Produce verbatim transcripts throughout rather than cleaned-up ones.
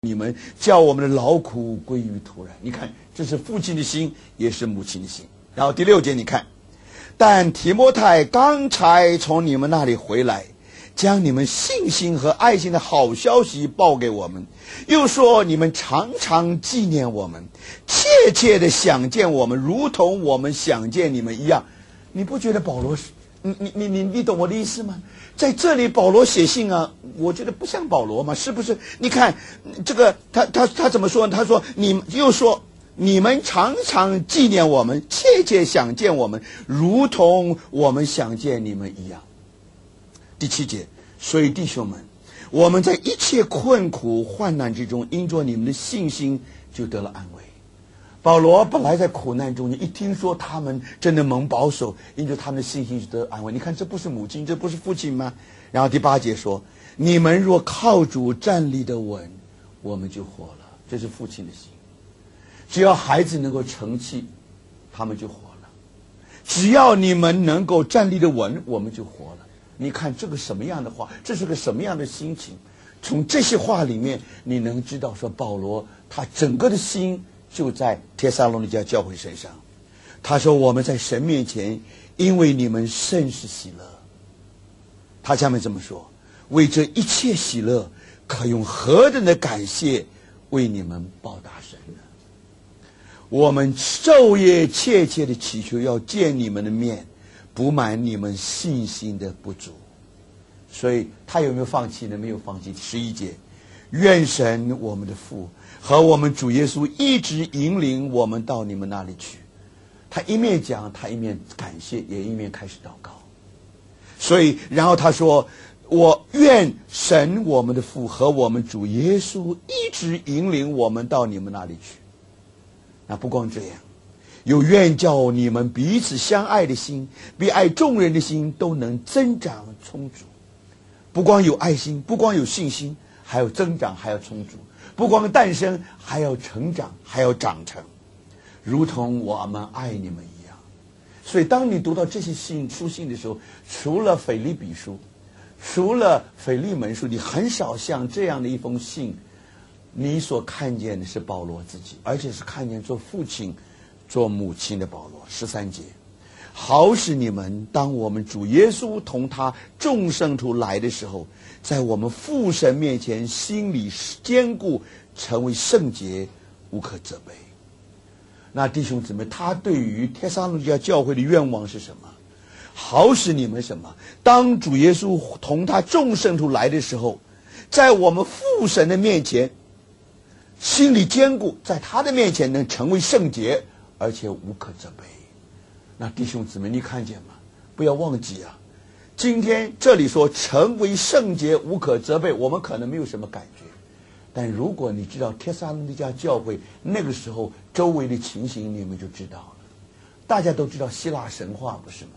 你们，叫我们的劳苦归于土壤。你看，这是父亲的心，也是母亲的心。然后第六节，你看，但提摩太刚才从你们那里回来，将你们信心和爱心的好消息报给我们，又说你们常常纪念我们，切切的想见我们，如同我们想见你们一样。你不觉得保罗是？你你你你你懂我的意思吗？在这里保罗写信啊，我觉得不像保罗嘛，是不是？你看这个他他他怎么说呢？他说你又说你们常常纪念我们，切切想见我们，如同我们想见你们一样。第七节，所以弟兄们，我们在一切困苦患难之中，因着你们的信心就得了安慰。保罗本来在苦难中，一听说他们真的蒙保守，因着他们的信心就得安慰。你看，这不是母亲，这不是父亲吗？然后第八节说，你们若靠主站立得稳，我们就活了。这是父亲的心，只要孩子能够成器，他们就活了。只要你们能够站立得稳，我们就活了。你看这个什么样的话，这是个什么样的心情？从这些话里面你能知道说，保罗他整个的心就在帖撒罗尼迦教会身上。他说，我们在神面前因为你们甚是喜乐。他下面这么说，为这一切喜乐可用何等的感谢为你们报答神呢？我们昼夜切切的祈求要见你们的面，补满你们信心的不足。所以他有没有放弃呢？没有放弃。十一节，愿神我们的父和我们主耶稣一直引领我们到你们那里去。他一面讲，他一面感谢，也一面开始祷告。所以然后他说，我愿神我们的父和我们主耶稣一直引领我们到你们那里去。那不光这样，有愿叫你们彼此相爱的心，比爱众人的心都能增长充足。不光有爱心，不光有信心，还有增长，还要充足。不光诞生，还要成长，还要长成，如同我们爱你们一样。所以当你读到这些信书信的时候，除了腓立比书，除了腓利门书，你很少像这样的一封信，你所看见的是保罗自己，而且是看见做父亲做母亲的保罗。十三节，好使你们当我们主耶稣同他众圣徒来的时候，在我们父神面前心里坚固，成为圣洁，无可责备。那弟兄姊妹，他对于帖撒罗尼迦教会的愿望是什么？好使你们什么？当主耶稣同他众圣徒来的时候，在我们父神的面前心里坚固，在他的面前能成为圣洁，而且无可责备。那弟兄姊妹，你看见吗？不要忘记啊，今天这里说成为圣洁无可责备，我们可能没有什么感觉，但如果你知道帖撒罗尼迦教会那个时候周围的情形，你们就知道了。大家都知道希腊神话，不是吗？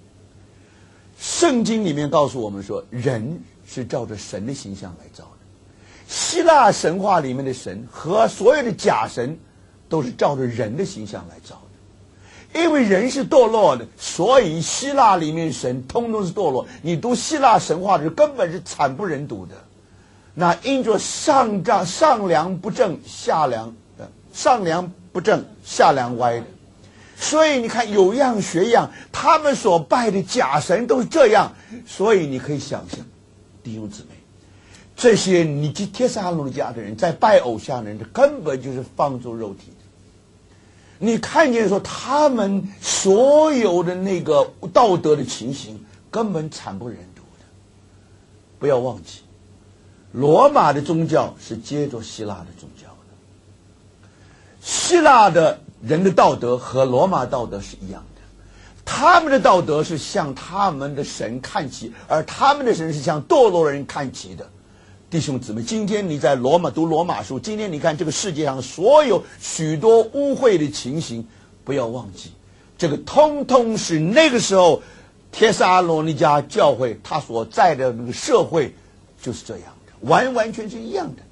圣经里面告诉我们说，人是照着神的形象来造的。希腊神话里面的神和所有的假神都是照着人的形象来造的。因为人是堕落的，所以希腊里面神通通是堕落。你读希腊神话的时候根本是惨不忍睹的。那因着上丈上梁不正下梁上梁不正下梁歪的，所以你看有样学样，他们所拜的假神都是这样。所以你可以想象，弟兄姊妹，这些你去帖撒罗尼迦的人在拜偶像的人，根本就是放纵肉体的。你看见说他们所有的那个道德的情形根本惨不忍睹的。不要忘记，罗马的宗教是接着希腊的宗教的。希腊的人的道德和罗马道德是一样的，他们的道德是向他们的神看齐，而他们的神是向堕落人看齐的。弟兄姊妹，今天你在罗马读罗马书，今天你看这个世界上所有许多污秽的情形，不要忘记，这个通通是那个时候帖撒罗尼迦教会他所在的那个社会就是这样的，完完全全一样的。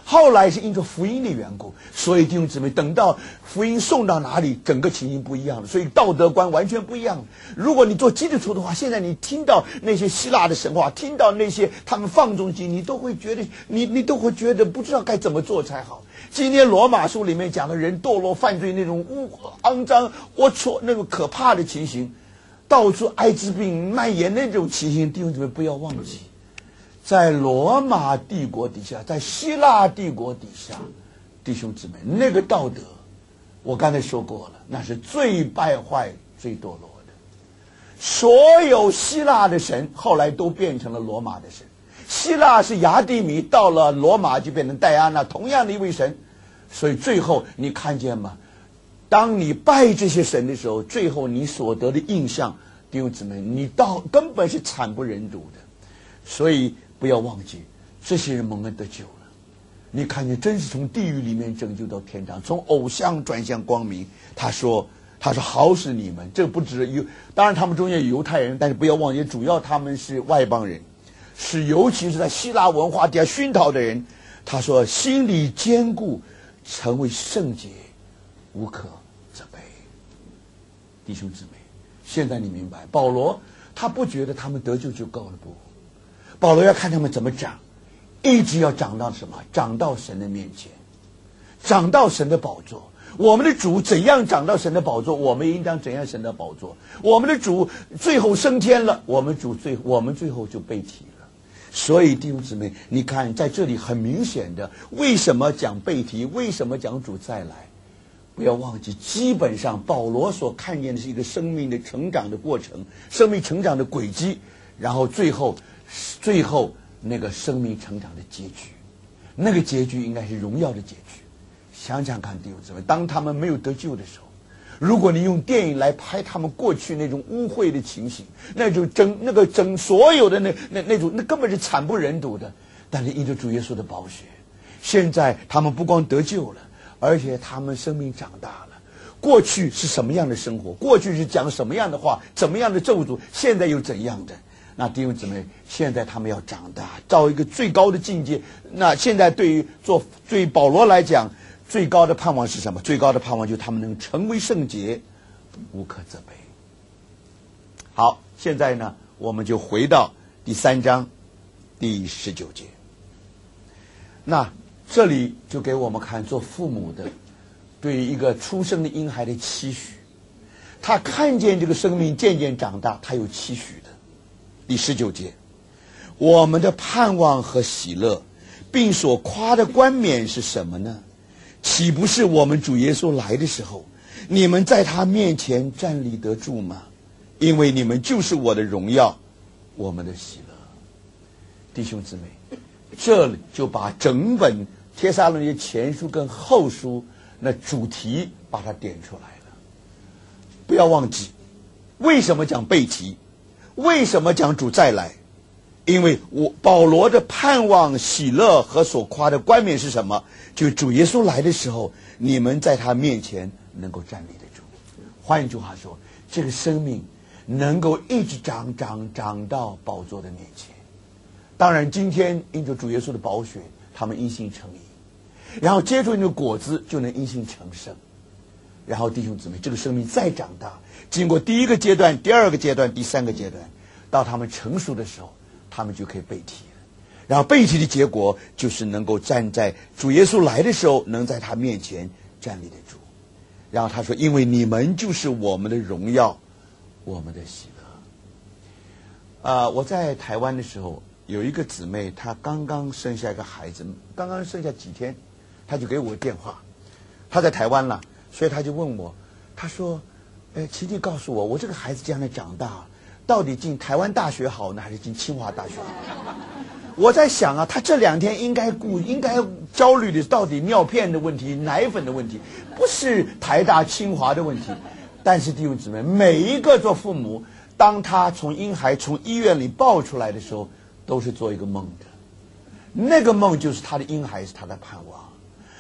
后来是因着福音的缘故，所以弟兄姊妹，等到福音送到哪里，整个情形不一样了，所以道德观完全不一样了。如果你做基督徒的话，现在你听到那些希腊的神话，听到那些他们放纵经，你都会觉得你你都会觉得不知道该怎么做才好。今天罗马书里面讲的人堕落犯罪那种污肮脏龌龊那种可怕的情形，到处艾滋病蔓延那种情形，弟兄姊妹不要忘记，在罗马帝国底下，在希腊帝国底下，弟兄姊妹，那个道德我刚才说过了，那是最败坏最堕落的。所有希腊的神后来都变成了罗马的神，希腊是雅典米，到了罗马就变成戴安娜，同样的一位神。所以最后你看见吗？当你拜这些神的时候，最后你所得的印象，弟兄姊妹，你到根本是惨不忍睹的。所以不要忘记，这些人蒙恩得救了。你看见真是从地狱里面拯救到天堂，从偶像转向光明。他说他说好使你们，这不止犹，当然他们中间有犹太人，但是不要忘记，主要他们是外邦人，是尤其是在希腊文化底下熏陶的人。他说心里坚固，成为圣洁，无可责备。弟兄姊妹，现在你明白，保罗他不觉得他们得救就够了，不，保罗要看他们怎么长，一直要长到什么？长到神的面前，长到神的宝座。我们的主怎样长到神的宝座，我们应当怎样神的宝座。我们的主最后升天了，我们主最我们最后就被提了。所以弟兄姊妹，你看在这里很明显的，为什么讲被提，为什么讲主再来？不要忘记，基本上保罗所看见的是一个生命的成长的过程，生命成长的轨迹，然后最后最后那个生命成长的结局，那个结局应该是荣耀的结局。想想看弟兄姊妹，当他们没有得救的时候，如果你用电影来拍他们过去那种污秽的情形，那种整那个整所有的那那那种那根本是惨不忍睹的。但是因着主耶稣的宝血，现在他们不光得救了，而且他们生命长大了。过去是什么样的生活，过去是讲什么样的话，怎么样的咒诅，现在又怎样的。那弟兄姊妹，现在他们要长大，到一个最高的境界。那现在对于做对保罗来讲，最高的盼望是什么？最高的盼望就是他们能成为圣洁，无可责备。好，现在呢，我们就回到第三章第十九节。那这里就给我们看做父母的对于一个出生的婴孩的期许。他看见这个生命渐渐长大，他有期许的。第十九节，我们的盼望和喜乐，并所夸的冠冕是什么呢？岂不是我们主耶稣来的时候，你们在他面前站立得住吗？因为你们就是我的荣耀，我们的喜乐。弟兄姊妹，这里就把整本帖撒罗尼迦前书跟后书那主题把它点出来了。不要忘记，为什么讲被提，为什么讲主再来？因为我保罗的盼望、喜乐和所夸的冠冕是什么？就主耶稣来的时候，你们在他面前能够站立得住。换一句话说，这个生命能够一直长长长到宝座的面前。当然今天因着主耶稣的宝血，他们因信称义，然后接触那个果子就能因信成圣。然后弟兄姊妹，这个生命再长大，经过第一个阶段、第二个阶段、第三个阶段，到他们成熟的时候，他们就可以被提了。然后被提的结果就是能够站在主耶稣来的时候，能在他面前站立得住。然后他说，因为你们就是我们的荣耀，我们的喜乐。啊、呃，我在台湾的时候，有一个姊妹，她刚刚生下一个孩子，刚刚生下几天，她就给我电话，她在台湾了，所以她就问我，她说，哎，请你告诉我，我这个孩子将来长大，到底进台湾大学好呢，还是进清华大学好？我在想啊，他这两天应该顾应该焦虑的到底尿片的问题、奶粉的问题，不是台大清华的问题。但是弟兄姊妹，每一个做父母，当他从婴孩从医院里抱出来的时候，都是做一个梦的。那个梦就是他的婴孩是他的盼望，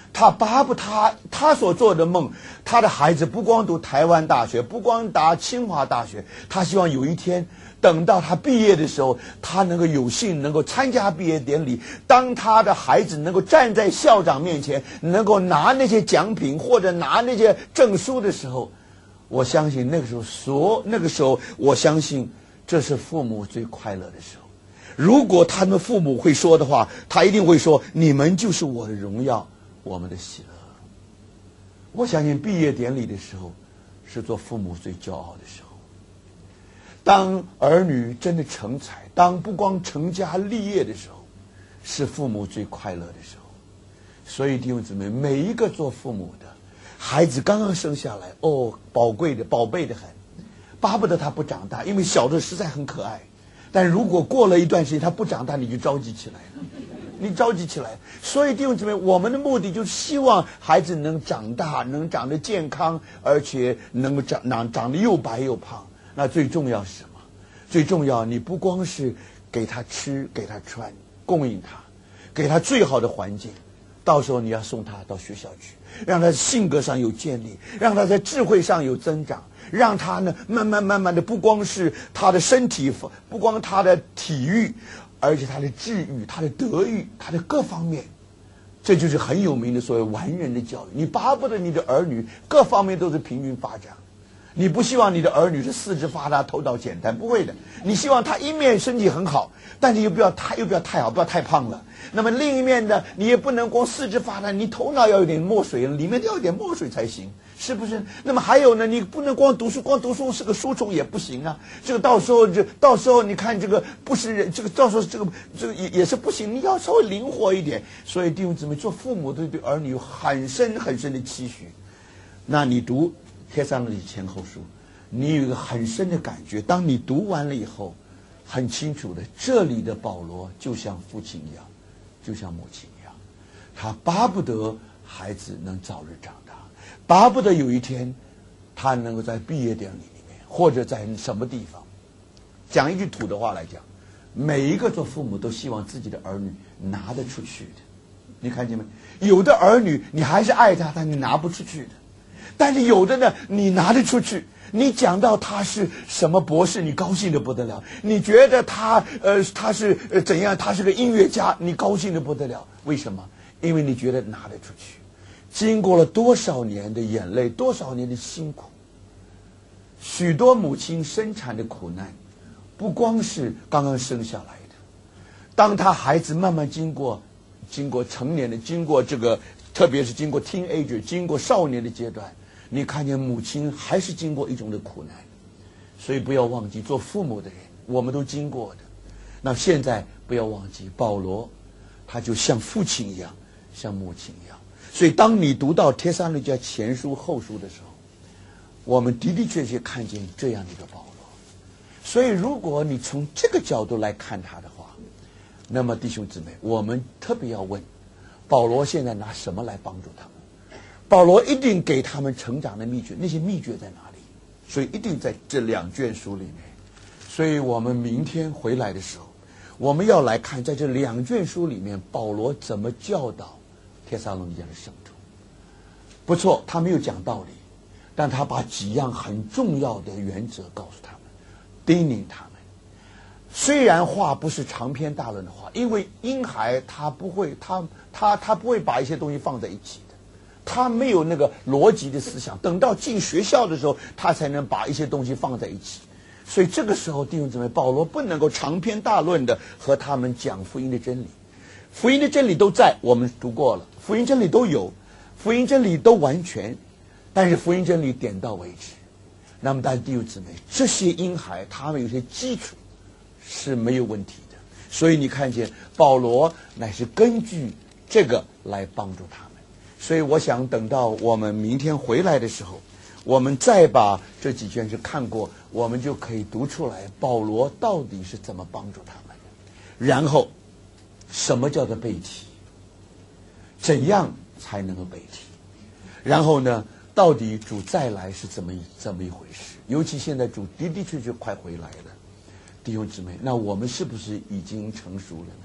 他巴不他他所做的梦，他的孩子不光读台湾大学，不光答清华大学，他希望有一天等到他毕业的时候，他能够有幸能够参加毕业典礼，当他的孩子能够站在校长面前，能够拿那些奖品或者拿那些证书的时候，我相信那个时候所那个时候我相信这是父母最快乐的时候。如果他们父母会说的话，他一定会说，你们就是我的荣耀，我们的喜乐。我相信毕业典礼的时候是做父母最骄傲的时候。当儿女真的成才，当不光成家立业的时候，是父母最快乐的时候。所以弟兄姊妹，每一个做父母的孩子刚刚生下来，哦，宝贵的宝贝的很，巴不得他不长大，因为小的实在很可爱。但如果过了一段时间他不长大，你就着急起来了，你着急起来。所以弟兄姊妹，我们的目的就是希望孩子能长大，能长得健康，而且能够长长长得又白又胖。那最重要是什么？最重要，你不光是给他吃，给他穿，供应他，给他最好的环境，到时候你要送他到学校去，让他性格上有建立，让他在智慧上有增长，让他呢慢慢慢慢的，不光是他的身体，不光他的体育，而且他的智育，他的德育，他的各方面，这就是很有名的所谓完人的教育。你巴不得你的儿女各方面都是平均发展，你不希望你的儿女是四肢发达头脑简单，不会的。你希望他一面身体很好，但是又不要太又不要太好，不要太胖了。那么另一面呢，你也不能光四肢发达，你头脑要有点墨水，里面要有点墨水才行，是不是？那么还有呢，你不能光读书，光读书是个书虫也不行啊。这个到时候就到时候你看这个不是人，这个到时候这个这个也也是不行，你要稍微灵活一点。所以弟兄姊妹，做父母的对儿女有很深很深的期许。那你读帖撒罗尼迦前后书，你有一个很深的感觉，当你读完了以后，很清楚的，这里的保罗就像父亲一样，就像母亲一样，他巴不得孩子能早日长大，巴不得有一天他能够在毕业典礼里面，或者在什么地方，讲一句土的话来讲，每一个做父母都希望自己的儿女拿得出去的。你看见没？有的儿女你还是爱他，但你拿不出去的。但是有的呢，你拿得出去，你讲到他是什么博士，你高兴得不得了；你觉得他呃他是呃怎样，他是个音乐家，你高兴得不得了。为什么？因为你觉得拿得出去。经过了多少年的眼泪，多少年的辛苦，许多母亲生产的苦难，不光是刚刚生下来的，当他孩子慢慢经过经过成年的，经过这个特别是经过 teenager， 经过少年的阶段，你看见母亲还是经过一种的苦难。所以不要忘记，做父母的人我们都经过的。那现在不要忘记，保罗他就像父亲一样，像母亲一样。所以当你读到帖撒罗尼迦前书后书的时候，我们的的确确看见这样的一个保罗。所以如果你从这个角度来看他的话，那么弟兄姊妹，我们特别要问，保罗现在拿什么来帮助他们？保罗一定给他们成长的秘诀，那些秘诀在哪里？所以一定在这两卷书里面。所以我们明天回来的时候，我们要来看在这两卷书里面，保罗怎么教导帖撒罗尼迦的圣徒。不错，他没有讲道理，但他把几样很重要的原则告诉他们，叮咛他们。虽然话不是长篇大论的话，因为婴孩他不会，他他他不会把一些东西放在一起的，他没有那个逻辑的思想。等到进学校的时候，他才能把一些东西放在一起。所以这个时候，弟兄姊妹，保罗不能够长篇大论的和他们讲福音的真理。福音的真理都在，我们读过了，福音真理都有，福音真理都完全，但是福音真理点到为止。那么，但是弟兄姊妹，这些婴孩他们有些基础是没有问题的，所以你看见保罗乃是根据这个来帮助他们。所以我想等到我们明天回来的时候，我们再把这几卷书看过，我们就可以读出来保罗到底是怎么帮助他们的。然后什么叫做背题，怎样才能够背题，然后呢到底主再来是怎么怎么一回事。尤其现在主的的确确快回来了，弟兄姊妹，那我们是不是已经成熟了呢？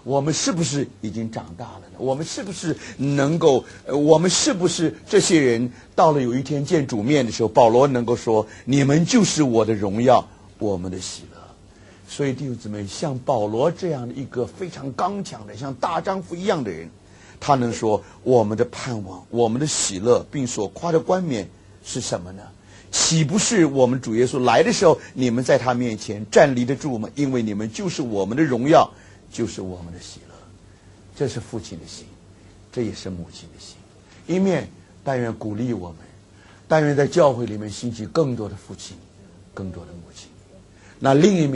我们是不是已经长大了呢？我们是不是能够，呃，我们是不是这些人到了有一天见主面的时候，保罗能够说：“你们就是我的荣耀，我们的喜乐。”所以弟兄姊妹，像保罗这样的一个非常刚强的，像大丈夫一样的人，他能说我们的盼望、我们的喜乐，并所夸的冠冕是什么呢？岂不是我们主耶稣来的时候，你们在他面前站立得住吗？因为你们就是我们的荣耀，就是我们的喜乐。这是父亲的心，这也是母亲的心。一面但愿鼓励我们，但愿在教会里面兴起更多的父亲，更多的母亲。那另一面